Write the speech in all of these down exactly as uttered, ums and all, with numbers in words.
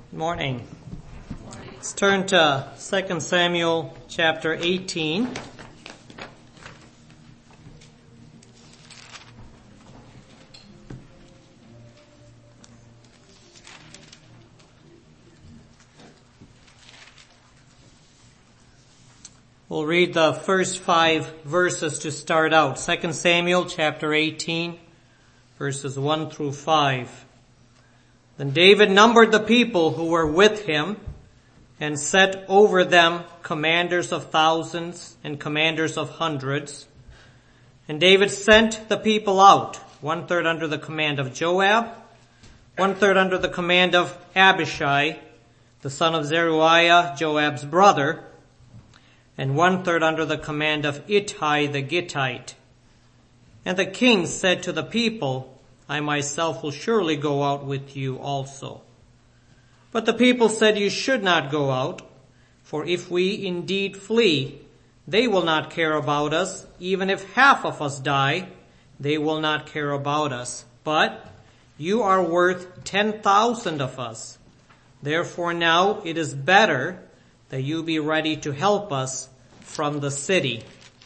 Morning. Let's turn to Second Samuel chapter eighteen. We'll read the first five verses to start out. Second Samuel chapter eighteen, verses one through five. Then David numbered the people who were with him and set over them commanders of thousands and commanders of hundreds. And David sent the people out, one third under the command of Joab, one third under the command of Abishai, the son of Zeruiah, Joab's brother, and one third under the command of Ittai the Gittite. And the king said to the people, I myself will surely go out with you also. But the people said, you should not go out, for if we indeed flee, they will not care about us. Even if half of us die, they will not care about us. But you are worth ten thousand of us. Therefore now it is better that you be ready to help us from the city.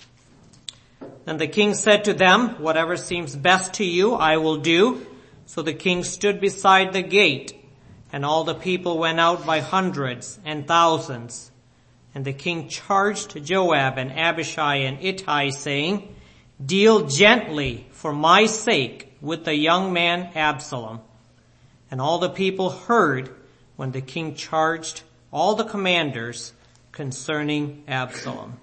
And the king said to them, whatever seems best to you, I will do. So the king stood beside the gate, and all the people went out by hundreds and thousands. And the king charged Joab and Abishai and Ittai, saying, deal gently for my sake with the young man Absalom. And all the people heard when the king charged all the commanders concerning Absalom.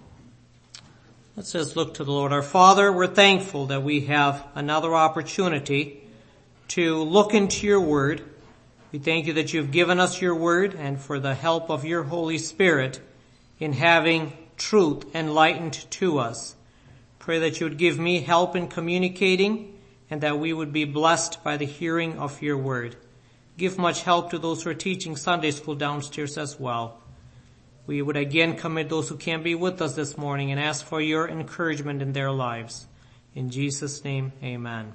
Let's just look to the Lord. Our Father, we're thankful that we have another opportunity to look into your word. We thank you that you've given us your word and for the help of your Holy Spirit in having truth enlightened to us. Pray that you would give me help in communicating and that we would be blessed by the hearing of your word. Give much help to those who are teaching Sunday school downstairs as well. We would again commit those who can't be with us this morning and ask for your encouragement in their lives. In Jesus' name, amen.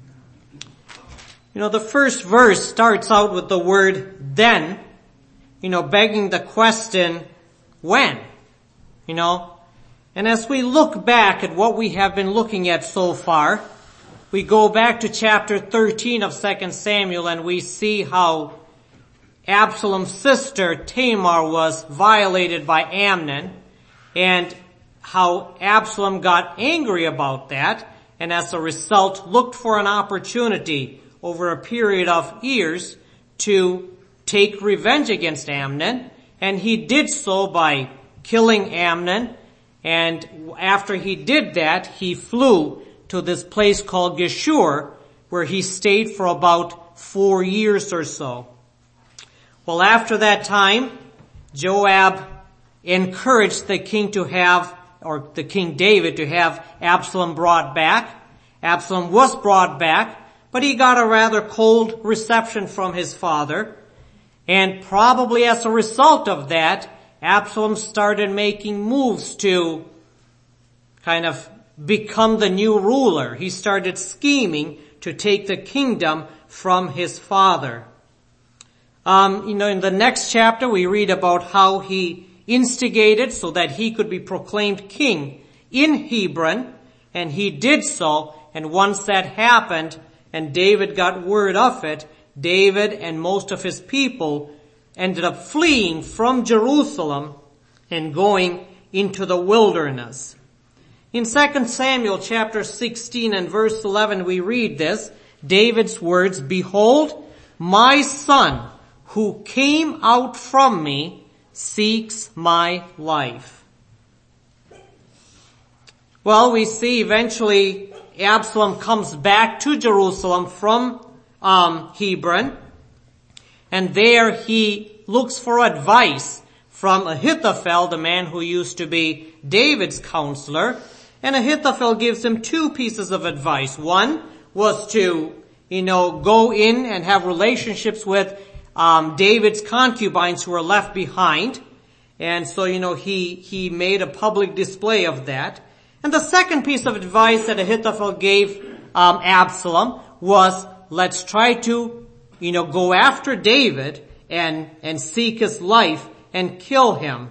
You know, the first verse starts out with the word then, you know, begging the question, when? You know, and as we look back at what we have been looking at so far, we go back to chapter thirteen of Second Samuel and we see how Absalom's sister Tamar was violated by Amnon, and how Absalom got angry about that, and as a result looked for an opportunity over a period of years to take revenge against Amnon, and he did so by killing Amnon, and after he did that, he flew to this place called Geshur, where he stayed for about four years or so. Well, after that time, Joab encouraged the king to have, or the King David to have Absalom brought back. Absalom was brought back, but he got a rather cold reception from his father. And probably as a result of that, Absalom started making moves to kind of become the new ruler. He started scheming to take the kingdom from his father. Um, you know, in the next chapter, we read about how he instigated so that he could be proclaimed king in Hebron, and he did so. And once that happened, and David got word of it, David and most of his people ended up fleeing from Jerusalem and going into the wilderness. In Second Samuel chapter sixteen and verse eleven, we read this, David's words, behold, my son, who came out from me, seeks my life. Well, we see eventually Absalom comes back to Jerusalem from um, Hebron, and there he looks for advice from Ahithophel, the man who used to be David's counselor, and Ahithophel gives him two pieces of advice. One was to, you know, go in and have relationships with Um, David's concubines who were left behind. And so, you know, he, he made a public display of that. And the second piece of advice that Ahithophel gave, um, Absalom was, let's try to, you know, go after David and, and seek his life and kill him.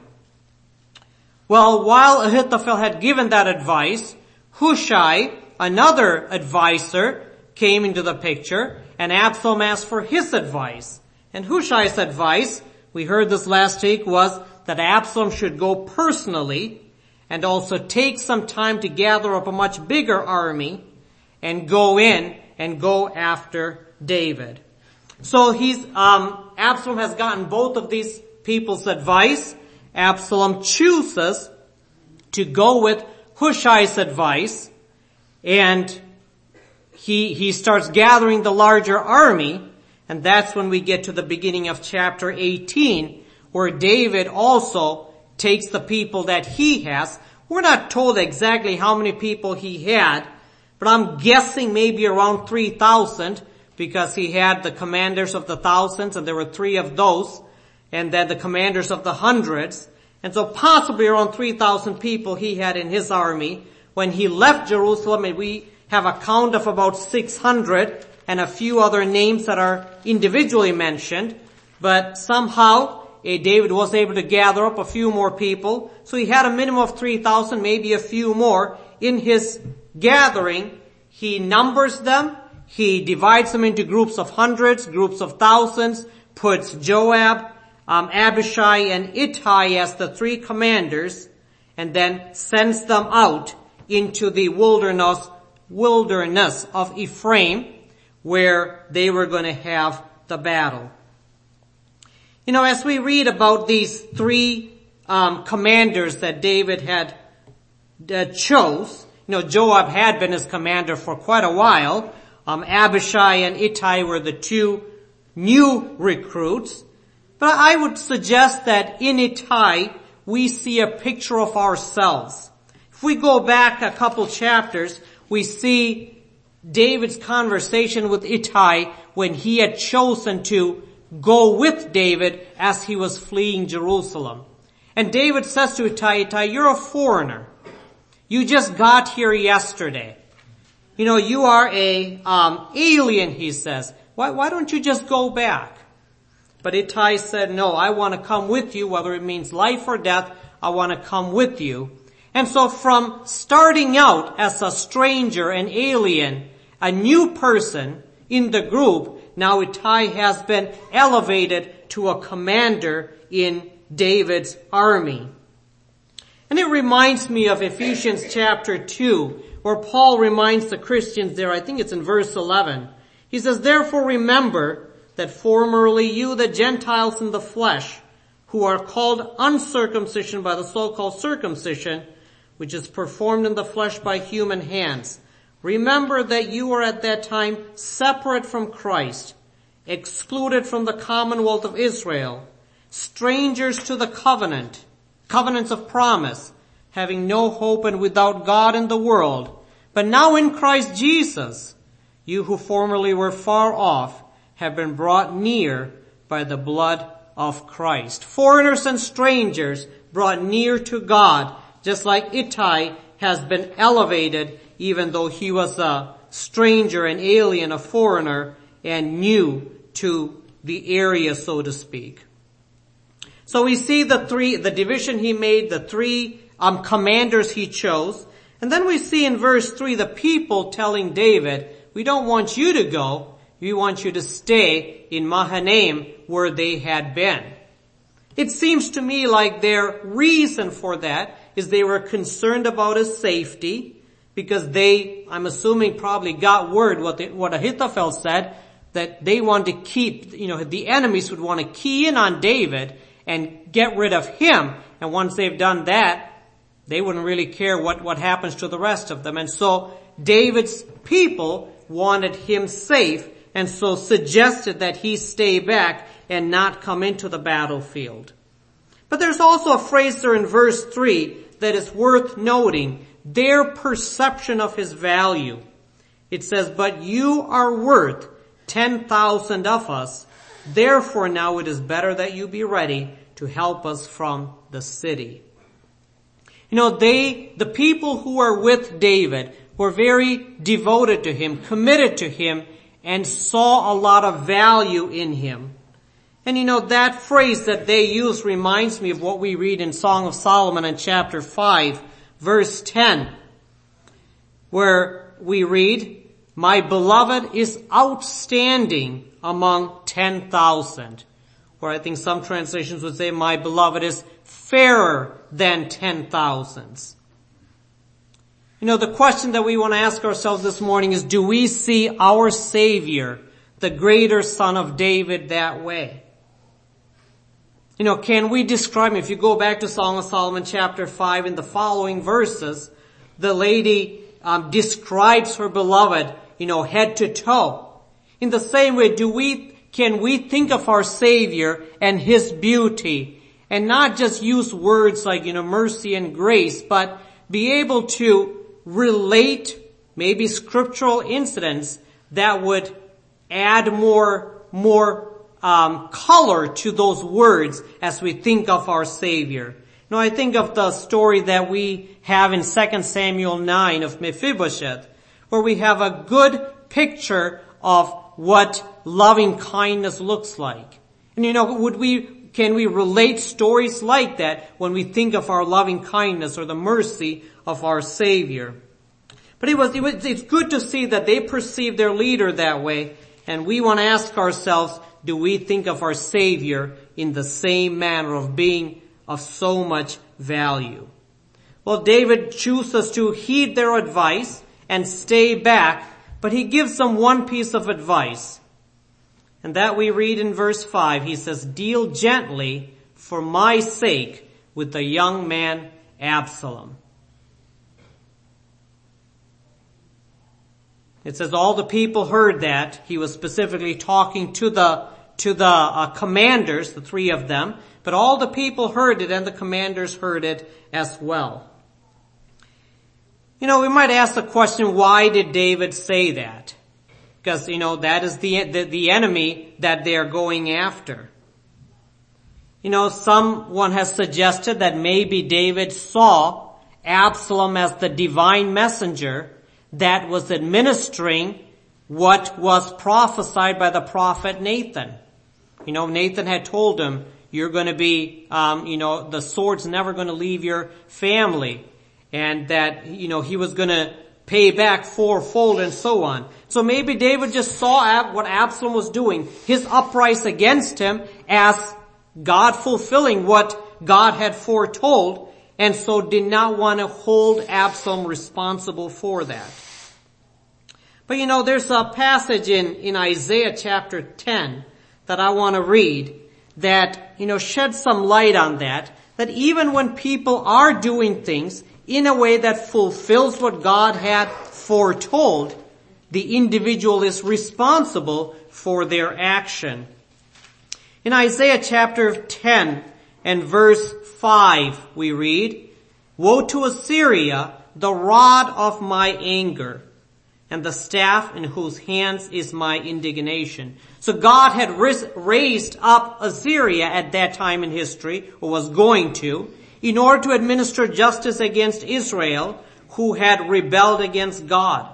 Well, while Ahithophel had given that advice, Hushai, another advisor, came into the picture, and Absalom asked for his advice. And Hushai's advice, we heard this last week, was that Absalom should go personally and also take some time to gather up a much bigger army and go in and go after David. So he's, um, Absalom has gotten both of these people's advice. Absalom chooses to go with Hushai's advice, and he, he starts gathering the larger army, and that's when we get to the beginning of chapter eighteen, where David also takes the people that he has. We're not told exactly how many people he had, but I'm guessing maybe around three thousand, because he had the commanders of the thousands, and there were three of those, and then the commanders of the hundreds. And so possibly around three thousand people he had in his army. When he left Jerusalem, and we have a count of about six hundred and a few other names that are individually mentioned. But somehow eh, David was able to gather up a few more people. So he had a minimum of three thousand, maybe a few more in his gathering. He numbers them. He divides them into groups of hundreds, groups of thousands, puts Joab, um, Abishai, and Ittai as the three commanders, and then sends them out into the wilderness, wilderness of Ephraim, where they were going to have the battle. You know, as we read about these three um, commanders that David had uh, chose, you know, Joab had been his commander for quite a while. Um, Abishai and Ittai were the two new recruits. But I would suggest that in Ittai, we see a picture of ourselves. If we go back a couple chapters, we see David's conversation with Ittai when he had chosen to go with David as he was fleeing Jerusalem. And David says to Ittai, Ittai, you're a foreigner. You just got here yesterday. You know, you are a um alien, he says. Why, why don't you just go back? But Ittai said, no, I want to come with you, whether it means life or death, I want to come with you. And so from starting out as a stranger, an alien, a new person in the group, now Ittai has been elevated to a commander in David's army. And it reminds me of Ephesians chapter two, where Paul reminds the Christians there, I think it's in verse eleven. He says, therefore remember that formerly you, the Gentiles in the flesh, who are called uncircumcision by the so-called circumcision, which is performed in the flesh by human hands. Remember that you were at that time separate from Christ, excluded from the commonwealth of Israel, strangers to the covenant, covenants of promise, having no hope and without God in the world. But now in Christ Jesus, you who formerly were far off have been brought near by the blood of Christ. Foreigners and strangers brought near to God, just like Ittai has been elevated, even though he was a stranger, an alien, a foreigner, and new to the area, so to speak. So we see the three, the division he made, the three um, commanders he chose. And then we see in verse three the people telling David, we don't want you to go, we want you to stay in Mahanaim where they had been. It seems to me like their reason for that is they were concerned about his safety, because they, I'm assuming, probably got word what the, what Ahithophel said, that they want to keep, you know, the enemies would want to key in on David and get rid of him. And once they've done that, they wouldn't really care what, what happens to the rest of them. And so David's people wanted him safe, and so suggested that he stay back and not come into the battlefield. But there's also a phrase there in verse three that is worth noting, their perception of his value. It says, but you are worth ten thousand of us, therefore now it is better that you be ready to help us from the city. You know, they, the people who are with David were very devoted to him, committed to him, and saw a lot of value in him. And you know, that phrase that they use reminds me of what we read in Song of Solomon in chapter five, verse ten, where we read, "My beloved is outstanding among ten thousand. Or I think some translations would say, "My beloved is fairer than ten thousands." You know, the question that we want to ask ourselves this morning is, do we see our Savior, the greater Son of David, that way? You know, can we describe him? If you go back to Song of Solomon chapter five, in the following verses, the lady um, describes her beloved, you know, head to toe. In the same way, do we, can we think of our Savior and his beauty and not just use words like, you know, mercy and grace, but be able to relate maybe scriptural incidents that would add more, more um, color to those words as we think of our Savior. Now, I think of the story that we have in Second Samuel nine of Mephibosheth, where we have a good picture of what loving kindness looks like. And you know, would we, can we relate stories like that when we think of our loving kindness or the mercy of our Savior? But it was, it was, it's good to see that they perceive their leader that way, and we want to ask ourselves, do we think of our Savior in the same manner of being of so much value? Well, David chooses to heed their advice and stay back, but he gives them one piece of advice. And that we read in verse five. He says, "Deal gently for my sake with the young man Absalom." It says all the people heard that. He was specifically talking to the to the uh, commanders, the three of them, but all the people heard it and the commanders heard it as well. You know, we might ask the question, why did David say that? Because, you know, that is the, the, the enemy that they are going after. You know, someone has suggested that maybe David saw Absalom as the divine messenger that was administering what was prophesied by the prophet Nathan. You know, Nathan had told him, you're going to be, um, you know, the sword's never going to leave your family. And that, you know, he was going to pay back fourfold and so on. So maybe David just saw what Absalom was doing, his uprise against him, as God fulfilling what God had foretold, and so did not want to hold Absalom responsible for that. But you know, there's a passage in, in Isaiah chapter ten that I want to read that, you know, sheds some light on that, that even when people are doing things in a way that fulfills what God had foretold, the individual is responsible for their action. In Isaiah chapter ten and verse five, we read, "Woe to Assyria, the rod of my anger, and the staff in whose hands is my indignation." So God had raised up Assyria at that time in history, or was going to, in order to administer justice against Israel, who had rebelled against God.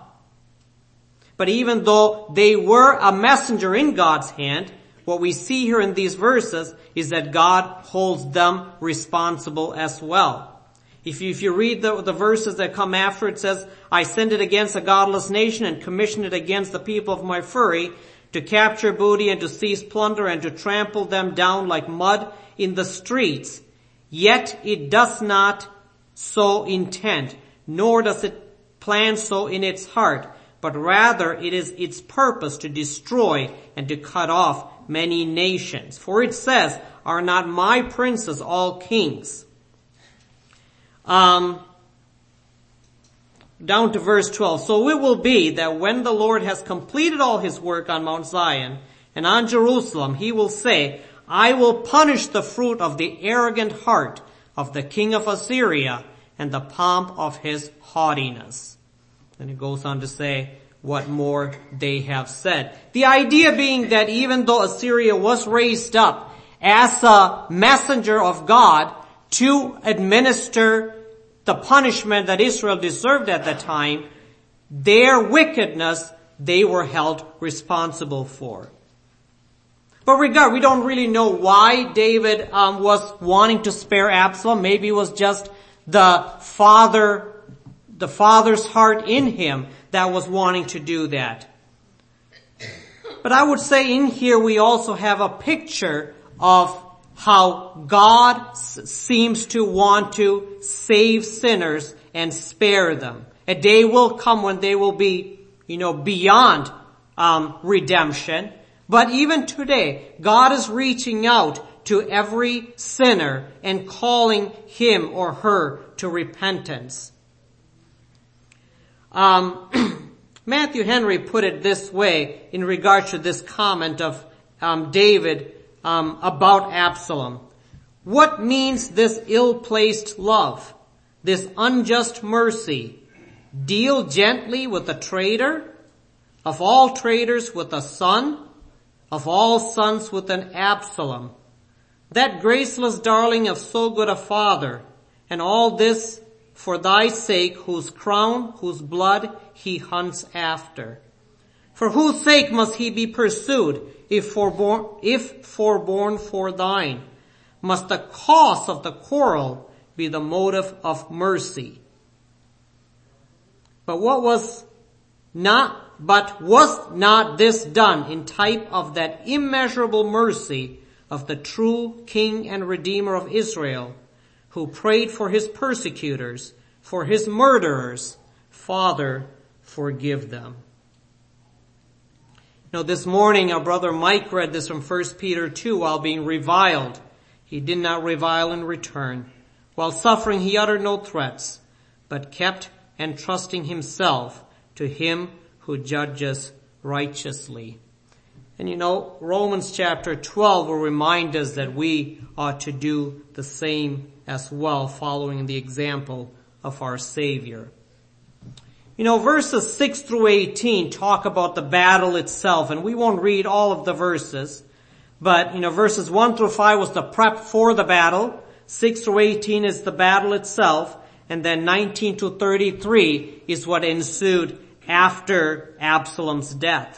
But even though they were a messenger in God's hand, what we see here in these verses is that God holds them responsible as well. If you, if you read the, the verses that come after, it says, "I sent it against a godless nation and commissioned it against the people of my fury to capture booty and to seize plunder and to trample them down like mud in the streets. Yet it does not so intend, nor does it plan so in its heart, but rather it is its purpose to destroy and to cut off many nations. For it says, are not my princes all kings?" Um, down to verse twelve. "So it will be that when the Lord has completed all his work on Mount Zion and on Jerusalem, he will say, I will punish the fruit of the arrogant heart of the king of Assyria and the pomp of his haughtiness." And it goes on to say what more they have said. The idea being that even though Assyria was raised up as a messenger of God to administer the punishment that Israel deserved at the time, their wickedness they were held responsible for. But regard, we don't really know why David um, was wanting to spare Absalom. Maybe it was just the father, the father's heart in him that was wanting to do that. But I would say in here we also have a picture of how God s- seems to want to save sinners and spare them. A day will come when they will be, you know, beyond um, redemption. But even today, God is reaching out to every sinner and calling him or her to repentance. Um, Matthew Henry put it this way in regard to this comment of um, David um, about Absalom. What means this ill-placed love, this unjust mercy? Deal gently with a traitor, of all traitors with a son, of all sons with an Absalom, that graceless darling of so good a father, and all this for thy sake, whose crown, whose blood he hunts after. For whose sake must he be pursued, if forborn, if forborn for thine? Must the cause of the quarrel be the motive of mercy? But what was not, but was not this done in type of that immeasurable mercy of the true King and Redeemer of Israel, who prayed for his persecutors, for his murderers? Father, forgive them. You know, this morning our brother Mike read this from First Peter two while being reviled. He did not revile in return. While suffering he uttered no threats, but kept entrusting himself to him who judges righteously. And you know, Romans chapter twelve will remind us that we ought to do the same as well, following the example of our Savior. You know, verses six through eighteen talk about the battle itself, and we won't read all of the verses, but, you know, verses one through five was the prep for the battle, six through eighteen is the battle itself, and then nineteen to thirty-three is what ensued after Absalom's death.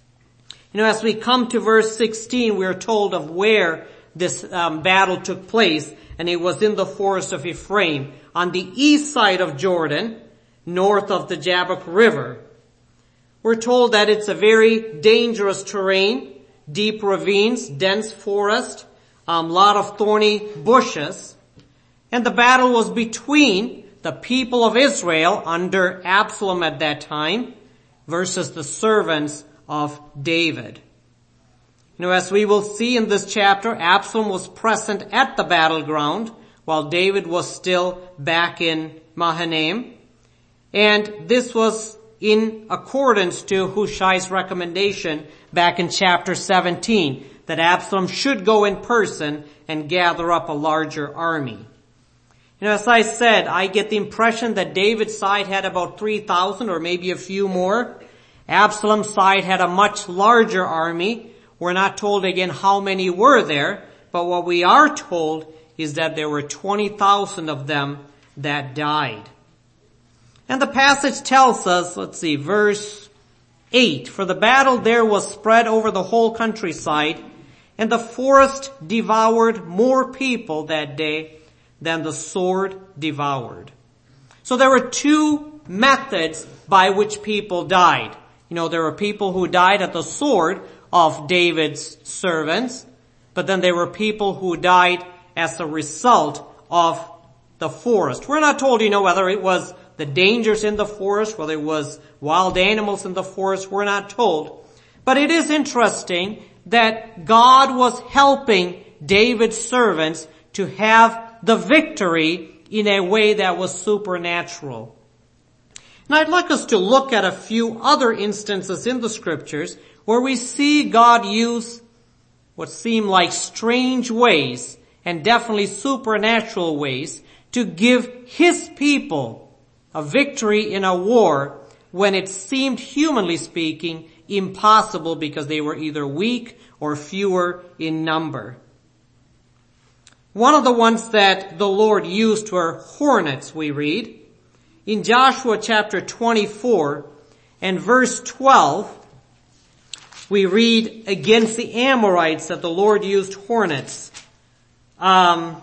You know, as we come to verse sixteen, we are told of where this um, battle took place, and it was in the forest of Ephraim, on the east side of Jordan, north of the Jabbok River. We're told that it's a very dangerous terrain, deep ravines, dense forest, a um, lot of thorny bushes, and the battle was between the people of Israel under Absalom at that time versus the servants of David. You know, as we will see in this chapter, Absalom was present at the battleground while David was still back in Mahanaim. And this was in accordance to Hushai's recommendation back in chapter seventeen, that Absalom should go in person and gather up a larger army. You know, as I said, I get the impression that David's side had about three thousand or maybe a few more. Absalom's side had a much larger army. We're not told again how many were there, but what we are told is that there were twenty thousand of them that died. And the passage tells us, let's see, verse eight, for the battle there was spread over the whole countryside, and the forest devoured more people that day than the sword devoured. So there were two methods by which people died. You know, there were people who died at the sword of David's servants, but then there were people who died as a result of the forest. We're not told, you know, whether it was the dangers in the forest, whether it was wild animals in the forest, we're not told. But it is interesting that God was helping David's servants to have the victory in a way that was supernatural. And I'd like us to look at a few other instances in the scriptures where we see God use what seem like strange ways and definitely supernatural ways to give his people a victory in a war when it seemed, humanly speaking, impossible because they were either weak or fewer in number. One of the ones that the Lord used were hornets, we read. In Joshua chapter twenty-four and verse twelve, we read against the Amorites that the Lord used hornets. Um,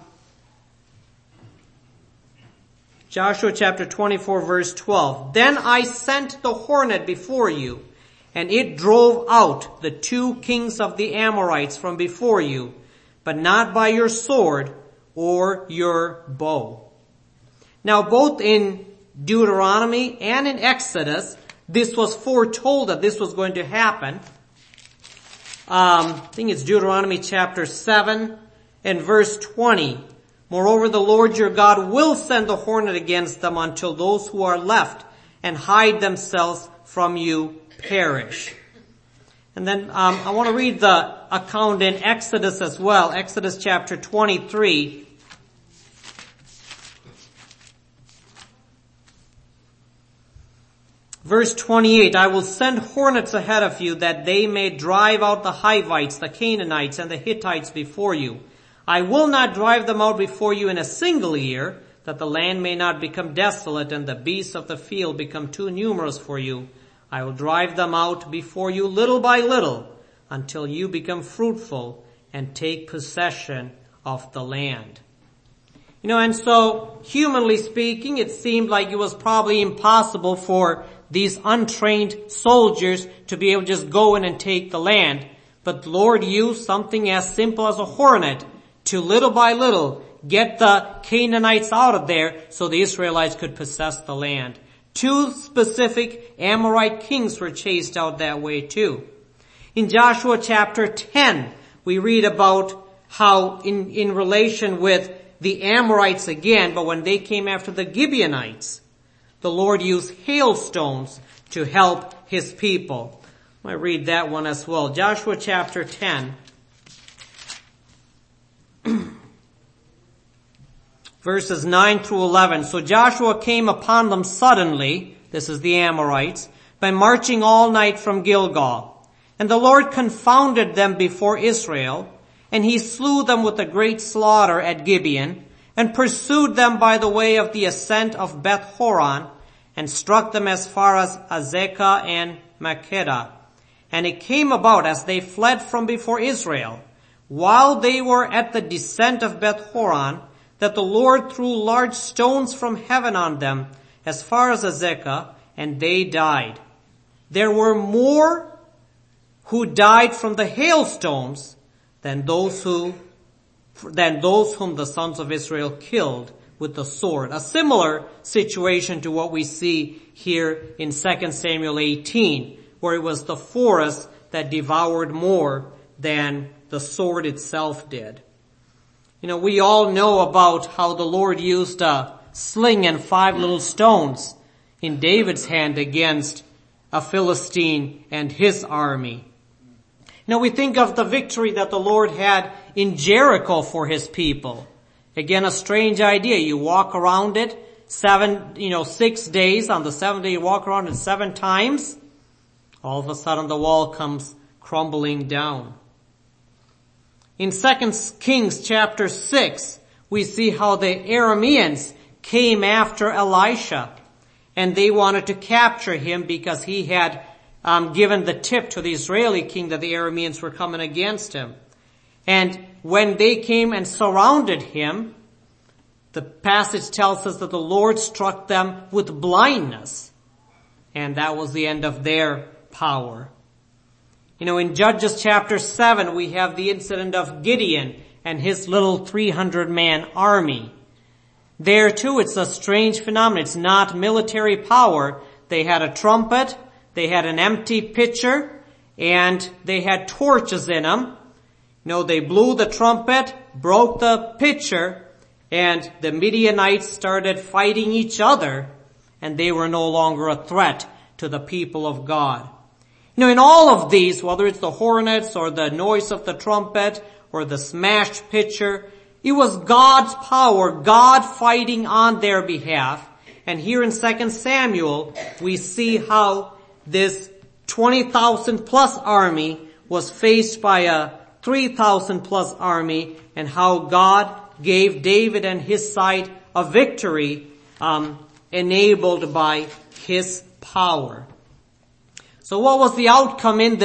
Joshua chapter twenty-four verse twelve. Then I sent the hornet before you, and it drove out the two kings of the Amorites from before you, but not by your sword or your bow. Now both in Deuteronomy and in Exodus, this was foretold that this was going to happen. Um, I think it's Deuteronomy chapter seven and verse twenty. Moreover, the Lord your God will send the hornet against them until those who are left and hide themselves from you perish. And then um, I want to read the account in Exodus as well. Exodus chapter twenty-three. Verse twenty-eight, I will send hornets ahead of you that they may drive out the Hivites, the Canaanites, and the Hittites before you. I will not drive them out before you in a single year, that the land may not become desolate and the beasts of the field become too numerous for you. I will drive them out before you little by little until you become fruitful and take possession of the land. You know, and so, humanly speaking, it seemed like it was probably impossible for these untrained soldiers to be able to just go in and take the land. But the Lord used something as simple as a hornet to little by little get the Canaanites out of there so the Israelites could possess the land. Two specific Amorite kings were chased out that way too. In Joshua chapter ten, we read about how in, in relation with the Amorites again, but when they came after the Gibeonites, the Lord used hailstones to help his people. I read that one as well. Joshua chapter ten. Verses nine through eleven. So Joshua came upon them suddenly, this is the Amorites, by marching all night from Gilgal. And the Lord confounded them before Israel, and he slew them with a great slaughter at Gibeon, and pursued them by the way of the ascent of Beth Horon, and struck them as far as Azekah and Makkedah. And it came about as they fled from before Israel, while they were at the descent of Beth Horon, that the Lord threw large stones from heaven on them as far as Azekah, and they died. There were more who died from the hailstones than those who, than those whom the sons of Israel killed with the sword. A similar situation to what we see here in Second Samuel eighteen, where it was the forest that devoured more than the sword itself did. You know, we all know about how the Lord used a sling and five little stones in David's hand against a Philistine and his army. Now we think of the victory that the Lord had in Jericho for his people. Again, a strange idea. You walk around it seven, you know, six days. On the seventh day you walk around it seven times. All of a sudden the wall comes crumbling down. In Second Kings chapter six, we see how the Arameans came after Elisha, and they wanted to capture him because he had um, given the tip to the Israeli king that the Arameans were coming against him. And when they came and surrounded him, the passage tells us that the Lord struck them with blindness, and that was the end of their power. You know, in Judges chapter seven, we have the incident of Gideon and his little three hundred man army. There too, it's a strange phenomenon. It's not military power. They had a trumpet, they had an empty pitcher, and they had torches in them. You know, they blew the trumpet, broke the pitcher, and the Midianites started fighting each other, and they were no longer a threat to the people of God. You know, in all of these, whether it's the hornets or the noise of the trumpet or the smashed pitcher, it was God's power, God fighting on their behalf. And here in Second Samuel, we see how this twenty thousand plus army was faced by a three thousand plus army, and how God gave David and his side a victory, um, enabled by his power. So what was the outcome in this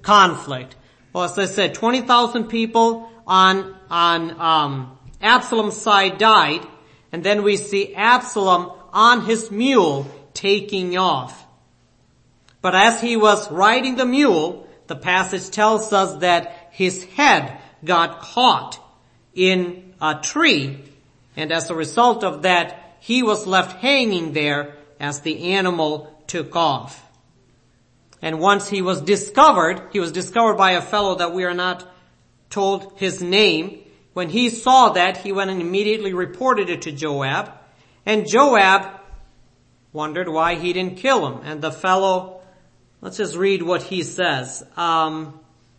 conflict? Well, as I said, twenty thousand people on, on, um, Absalom's side died, and then we see Absalom on his mule taking off. But as he was riding the mule, the passage tells us that his head got caught in a tree, and as a result of that, he was left hanging there as the animal took off. And once he was discovered, he was discovered by a fellow that we are not told his name. When he saw that, he went and immediately reported it to Joab. And Joab wondered why he didn't kill him. And the fellow, let's just read what he says. Um,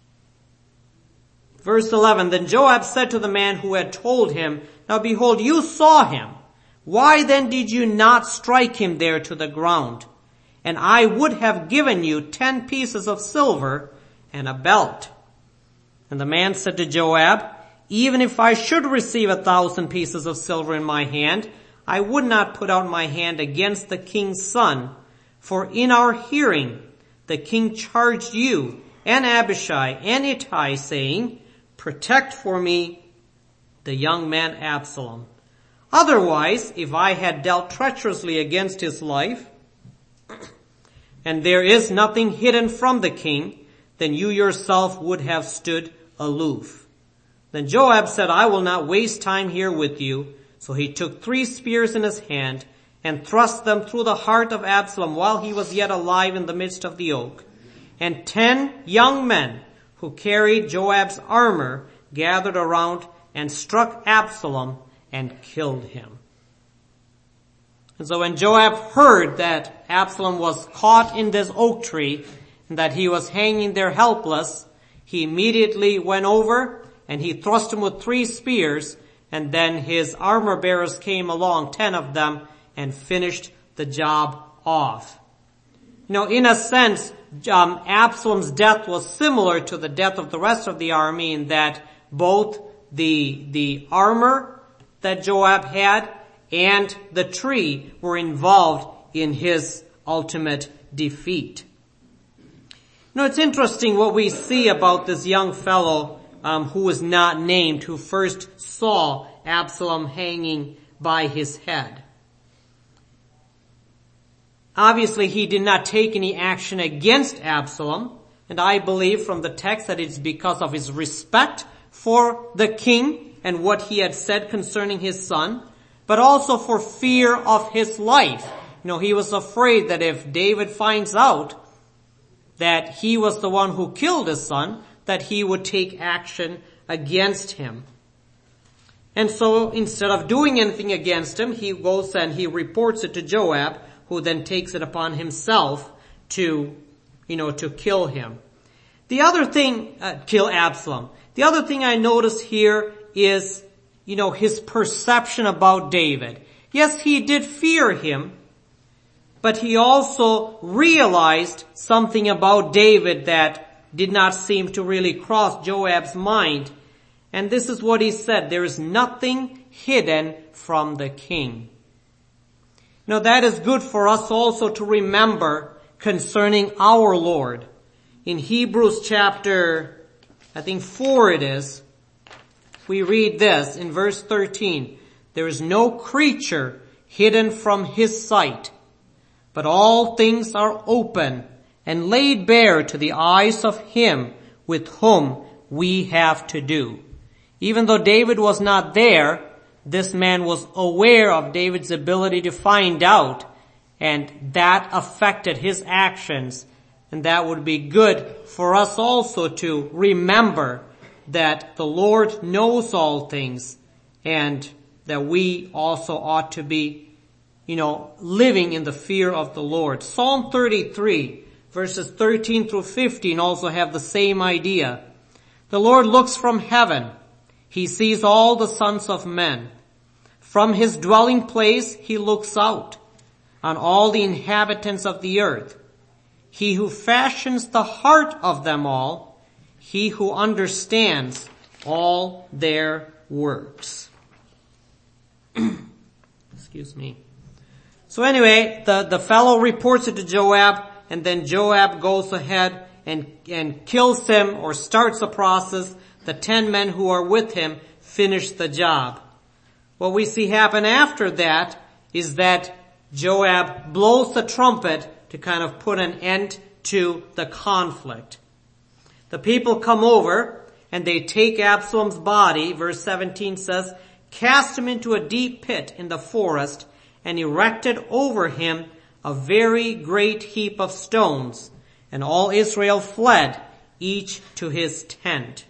verse eleven, then Joab said to the man who had told him, now behold, you saw him. Why then did you not strike him there to the ground? And I would have given you ten pieces of silver and a belt. And the man said to Joab, even if I should receive a thousand pieces of silver in my hand, I would not put out my hand against the king's son. For in our hearing, the king charged you and Abishai and Ittai, saying, protect for me the young man Absalom. Otherwise, if I had dealt treacherously against his life, and there is nothing hidden from the king, then you yourself would have stood aloof. Then Joab said, I will not waste time here with you. So he took three spears in his hand and thrust them through the heart of Absalom while he was yet alive in the midst of the oak. And ten young men who carried Joab's armor gathered around and struck Absalom and killed him. And so when Joab heard that Absalom was caught in this oak tree and that he was hanging there helpless, he immediately went over and he thrust him with three spears, and then his armor bearers came along, ten of them, and finished the job off. You know, in a sense, um, Absalom's death was similar to the death of the rest of the army in that both the, the armor that Joab had and the tree were involved in his ultimate defeat. You know, it's interesting what we see about this young fellow um, who was not named, who first saw Absalom hanging by his head. Obviously, he did not take any action against Absalom, and I believe from the text that it's because of his respect for the king and what he had said concerning his son, but also for fear of his life. You know, he was afraid that if David finds out that he was the one who killed his son, that he would take action against him. And so instead of doing anything against him, he goes and he reports it to Joab, who then takes it upon himself to, you know, to kill him. The other thing, uh, kill Absalom. The other thing I notice here is, you know, his perception about David. Yes, he did fear him, but he also realized something about David that did not seem to really cross Joab's mind. And this is what he said, there is nothing hidden from the king. Now that is good for us also to remember concerning our Lord. In Hebrews chapter, I think four it is, we read this in verse thirteen. There is no creature hidden from his sight, but all things are open and laid bare to the eyes of him with whom we have to do. Even though David was not there, this man was aware of David's ability to find out, and that affected his actions. And that would be good for us also to remember that the Lord knows all things, and that we also ought to be, you know, living in the fear of the Lord. Psalm thirty-three, verses thirteen through fifteen also have the same idea. The Lord looks from heaven. He sees all the sons of men. From his dwelling place he looks out on all the inhabitants of the earth. He who fashions the heart of them all, he who understands all their works. Excuse me. So anyway, the, the fellow reports it to Joab, and then Joab goes ahead and, and kills him or starts the process. The ten men who are with him finish the job. What we see happen after that is that Joab blows the trumpet to kind of put an end to the conflict. The people come over and they take Absalom's body, verse seventeen says, cast him into a deep pit in the forest and erected over him a very great heap of stones. And all Israel fled, each to his tent.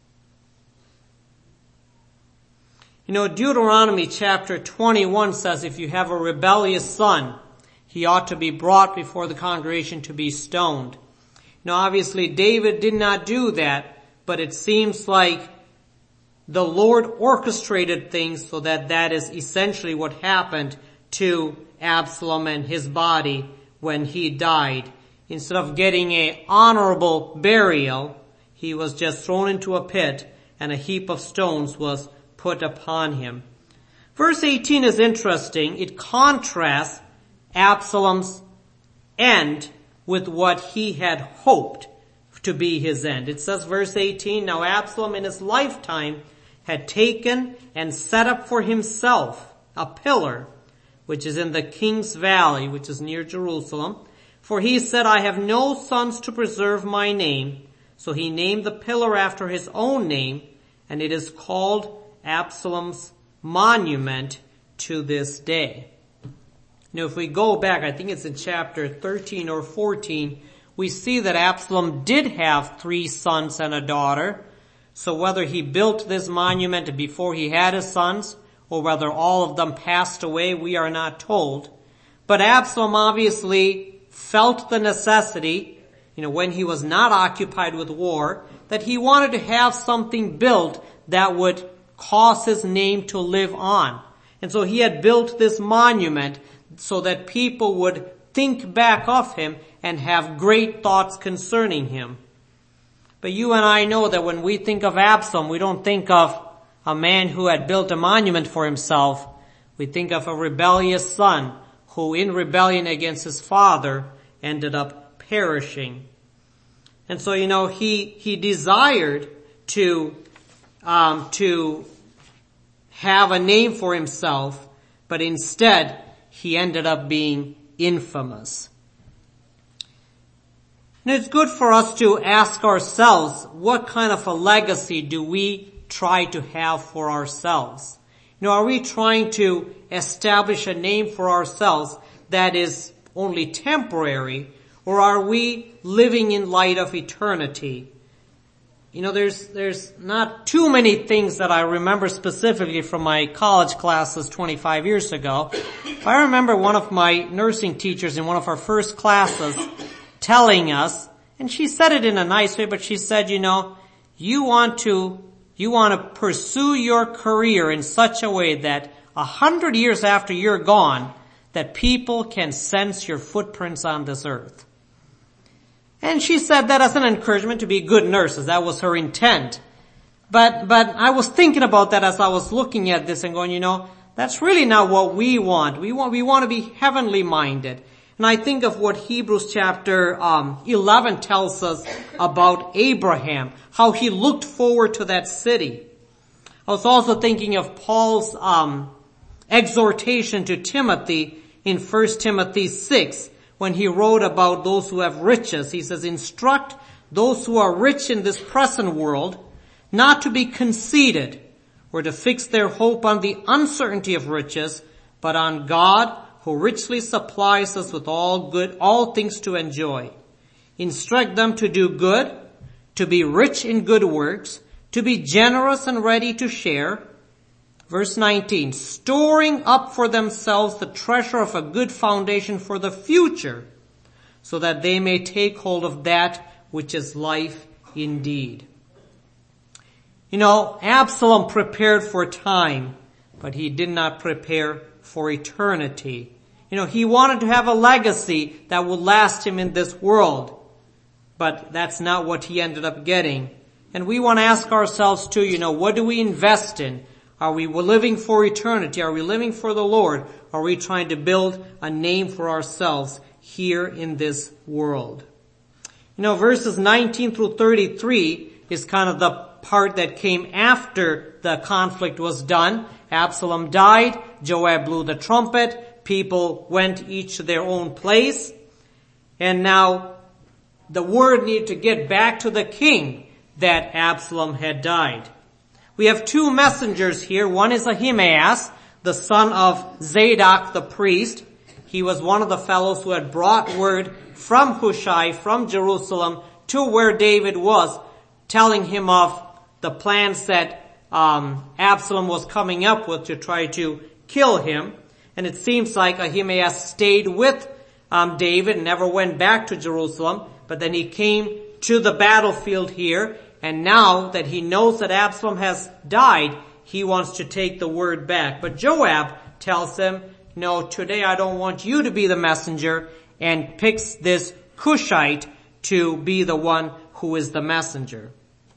You know, Deuteronomy chapter twenty-one says if you have a rebellious son, he ought to be brought before the congregation to be stoned. Now obviously David did not do that, but it seems like the Lord orchestrated things so that that is essentially what happened to Absalom and his body when he died. Instead of getting an honorable burial, he was just thrown into a pit and a heap of stones was put upon him. Verse eighteen is interesting. It contrasts Absalom's end with what he had hoped to be his end. It says, verse eighteen, now Absalom in his lifetime had taken and set up for himself a pillar, which is in the King's Valley, which is near Jerusalem. For he said, I have no sons to preserve my name. So he named the pillar after his own name, and it is called Absalom's monument to this day. Now if we go back, I think it's in chapter thirteen or fourteen, we see that Absalom did have three sons and a daughter. So whether he built this monument before he had his sons, or whether all of them passed away, we are not told. But Absalom obviously felt the necessity, you know, when he was not occupied with war, that he wanted to have something built that would cause his name to live on. And so he had built this monument so that people would think back of him and have great thoughts concerning him. But you and I know that when we think of Absalom, we don't think of a man who had built a monument for himself. We think of a rebellious son who in rebellion against his father ended up perishing. And so, you know, he, he desired to, um, to have a name for himself, but instead he ended up being infamous. And it's good for us to ask ourselves, what kind of a legacy do we try to have for ourselves? You know, are we trying to establish a name for ourselves that is only temporary, or are we living in light of eternity? You know, there's, there's not too many things that I remember specifically from my college classes twenty-five years ago. I remember one of my nursing teachers in one of our first classes telling us, and she said it in a nice way, but she said, you know, you want to, you want to pursue your career in such a way that a hundred years after you're gone, that people can sense your footprints on this earth. And she said that as an encouragement to be good nurses. That was her intent. But, but I was thinking about that as I was looking at this and going, you know, that's really not what we want. We want, we want to be heavenly minded. And I think of what Hebrews chapter um, eleven tells us about Abraham, how he looked forward to that city. I was also thinking of Paul's um, exhortation to Timothy in First Timothy six, when he wrote about those who have riches. He says, instruct those who are rich in this present world not to be conceited or to fix their hope on the uncertainty of riches, but on God, who richly supplies us with all good, all things to enjoy. Instruct them to do good, to be rich in good works, to be generous and ready to share. Verse nineteen, storing up for themselves the treasure of a good foundation for the future, so that they may take hold of that which is life indeed. You know, Absalom prepared for time, but he did not prepare for eternity. You know, he wanted to have a legacy that would last him in this world, but that's not what he ended up getting. And we want to ask ourselves too, you know, what do we invest in? Are we living for eternity? Are we living for the Lord? Are we trying to build a name for ourselves here in this world? You know, verses nineteen through thirty-three is kind of the part that came after the conflict was done. Absalom died, Joab blew the trumpet, people went each to their own place, and now the word needed to get back to the king that Absalom had died. We have two messengers here. One is Ahimaaz, the son of Zadok the priest. He was one of the fellows who had brought word from Hushai, from Jerusalem, to where David was, telling him of the plans that um, Absalom was coming up with to try to kill him. And it seems like Ahimaaz stayed with um, David and never went back to Jerusalem. But then he came to the battlefield here, and now that he knows that Absalom has died, he wants to take the word back. But Joab tells him, no, today I don't want you to be the messenger, and picks this Cushite to be the one who is the messenger.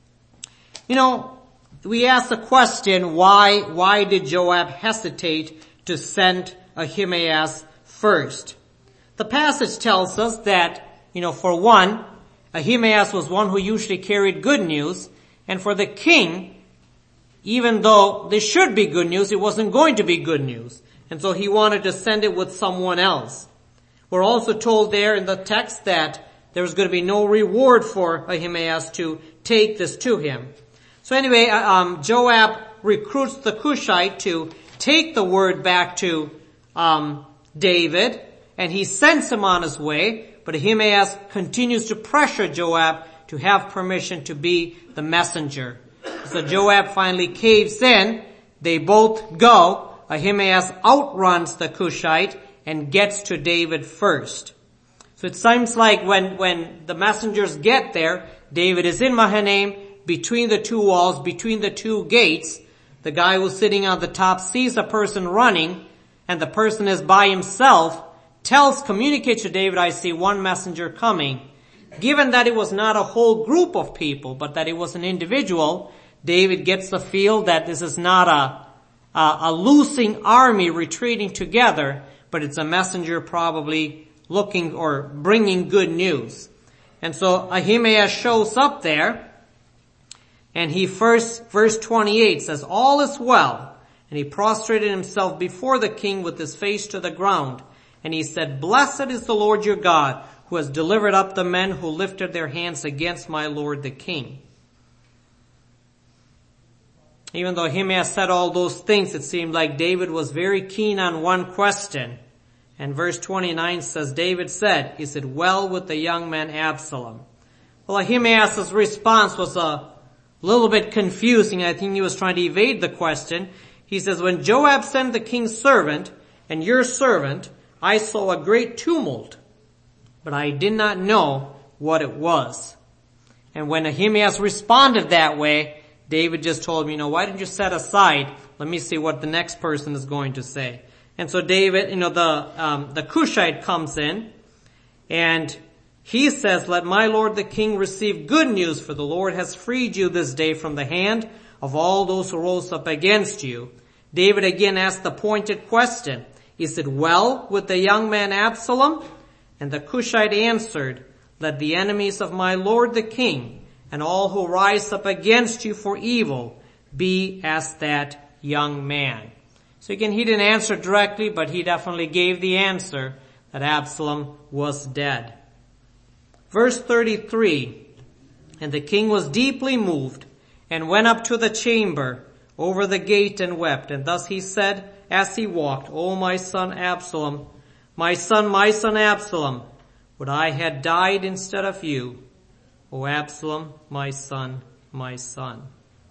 You know, we ask the question, why, why did Joab hesitate to send Ahimaaz first? The passage tells us that, you know, for one, Ahimaaz was one who usually carried good news, and for the king, even though this should be good news, it wasn't going to be good news. And so he wanted to send it with someone else. We're also told there in the text that there was going to be no reward for Ahimaaz to take this to him. So anyway, um, Joab recruits the Cushite to take the word back to um, David, and he sends him on his way. But Ahimaaz continues to pressure Joab to have permission to be the messenger. So Joab finally caves in. They both go. Ahimaaz outruns the Cushite and gets to David first. So it seems like when, when the messengers get there, David is in Mahanaim, between the two walls, between the two gates. The guy who's sitting on the top sees a person running, and the person is by himself, tells, communicates to David, I see one messenger coming. Given that it was not a whole group of people, but that it was an individual, David gets the feel that this is not a, a, a losing army retreating together, but it's a messenger probably looking or bringing good news. And so Ahimaaz shows up there, and he first, verse twenty-eight says, all is well. And he prostrated himself before the king with his face to the ground. And he said, blessed is the Lord your God, who has delivered up the men who lifted their hands against my lord the king. Even though Ahimaaz said all those things, it seemed like David was very keen on one question. And verse twenty-nine says, David said, is it well with the young man Absalom? Well, Ahimaaz's response was a little bit confusing. I think he was trying to evade the question. He says, when Joab sent the king's servant and your servant, I saw a great tumult, but I did not know what it was. And when Ahimaaz responded that way, David just told him, you know, why didn't you set aside? Let me see what the next person is going to say. And so David, you know, the, um, the Cushite comes in, and he says, let my lord the king receive good news, for the Lord has freed you this day from the hand of all those who rose up against you. David again asked the pointed question, is it well with the young man Absalom? And the Cushite answered, let the enemies of my lord the king and all who rise up against you for evil be as that young man. So again, he didn't answer directly, but he definitely gave the answer that Absalom was dead. Verse thirty-three, and the king was deeply moved and went up to the chamber over the gate and wept. And thus he said, as he walked, O my son Absalom, my son, my son Absalom, would I had died instead of you. O Absalom, my son, my son.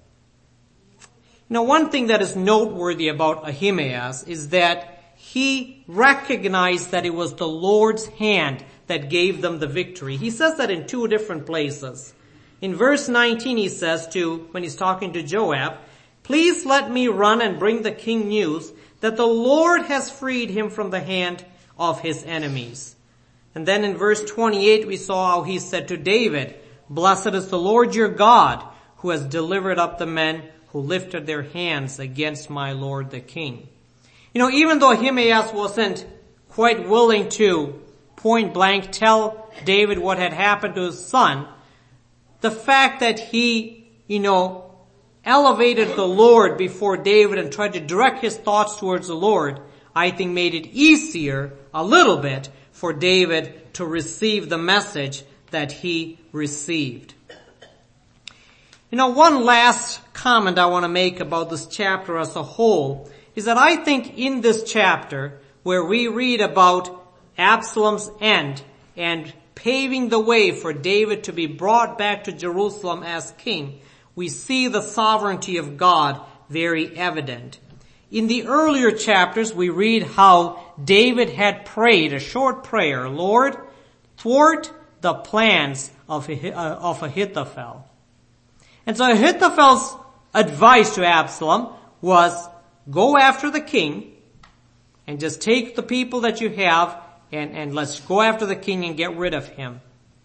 Now, one thing that is noteworthy about Ahimaaz is that he recognized that it was the Lord's hand that gave them the victory. He says that in two different places. In verse nineteen, he says to, when he's talking to Joab, please let me run and bring the king news that the Lord has freed him from the hand of his enemies. And then in verse twenty-eight, we saw how he said to David, blessed is the Lord your God, who has delivered up the men who lifted their hands against my lord the king. You know, even though Ahimaaz wasn't quite willing to point blank tell David what had happened to his son, the fact that he, you know, elevated the Lord before David and tried to direct his thoughts towards the Lord, I think made it easier a little bit for David to receive the message that he received. You know, one last comment I want to make about this chapter as a whole is that I think in this chapter where we read about Absalom's end and paving the way for David to be brought back to Jerusalem as king, we see the sovereignty of God very evident. In the earlier chapters, we read how David had prayed a short prayer, Lord, thwart the plans of Ahithophel. And so Ahithophel's advice to Absalom was, go after the king and just take the people that you have and, and let's go after the king and get rid of him.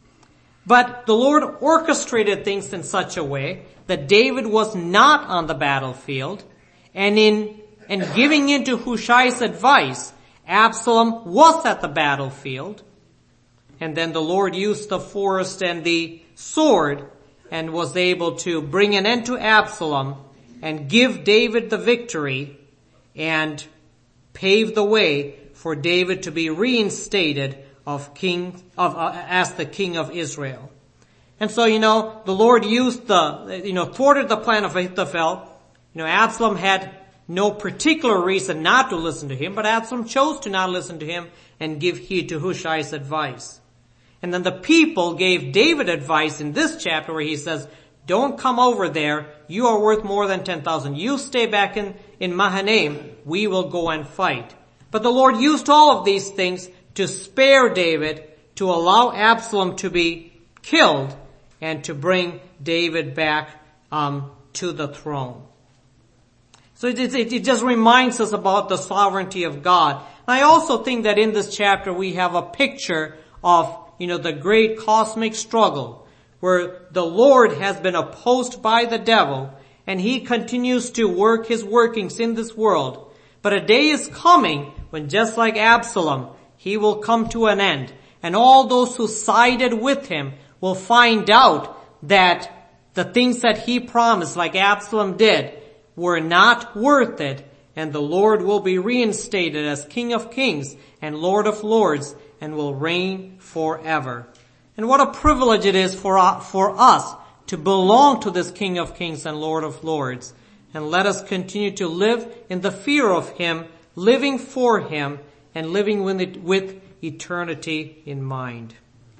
But the Lord orchestrated things in such a way that David was not on the battlefield, and in and giving in to Hushai's advice, Absalom was at the battlefield, and then the Lord used the forest and the sword and was able to bring an end to Absalom and give David the victory and pave the way for David to be reinstated of king of uh, as the king of Israel. And so, you know, the Lord used the, you know, thwarted the plan of Ahithophel. You know, Absalom had no particular reason not to listen to him, but Absalom chose to not listen to him and give heed to Hushai's advice. And then the people gave David advice in this chapter where he says, don't come over there. You are worth more than ten thousand. You stay back in, in Mahanaim. We will go and fight. But the Lord used all of these things to spare David, to allow Absalom to be killed, and to bring David back um, to the throne. So it, it, it just reminds us about the sovereignty of God. And I also think that in this chapter we have a picture of, you know, the great cosmic struggle where the Lord has been opposed by the devil and he continues to work his workings in this world. But a day is coming when, just like Absalom, he will come to an end, and all those who sided with him will find out that the things that he promised, like Absalom did, were not worth it, and the Lord will be reinstated as King of Kings and Lord of Lords and will reign forever. And what a privilege it is for, uh, for us to belong to this King of Kings and Lord of Lords. And let us continue to live in the fear of him, living for him, and living with, it, with eternity in mind.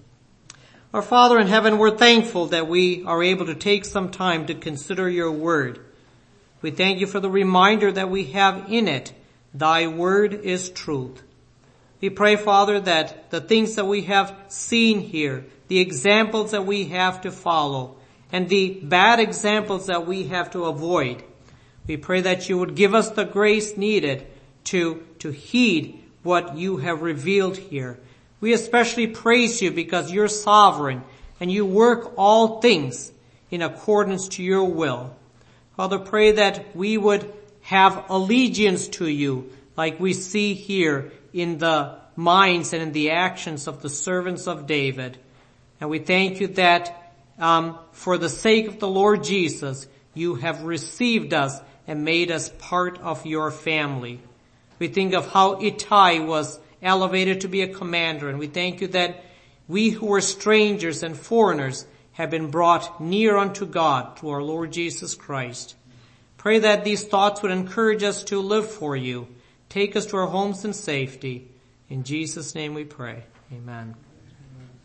Our Father in heaven, we're thankful that we are able to take some time to consider your word. We thank you for the reminder that we have in it, thy word is truth. We pray, Father, that the things that we have seen here, the examples that we have to follow, and the bad examples that we have to avoid, we pray that you would give us the grace needed to, to heed what you have revealed here. We especially praise you because you're sovereign and you work all things in accordance to your will. Father, pray that we would have allegiance to you like we see here in the minds and in the actions of the servants of David. And we thank you that um, for the sake of the Lord Jesus, you have received us and made us part of your family. We think of how Ittai was elevated to be a commander, and we thank you that we who were strangers and foreigners have been brought near unto God through our Lord Jesus Christ. Pray that these thoughts would encourage us to live for you. Take us to our homes in safety. In Jesus' name we pray. Amen.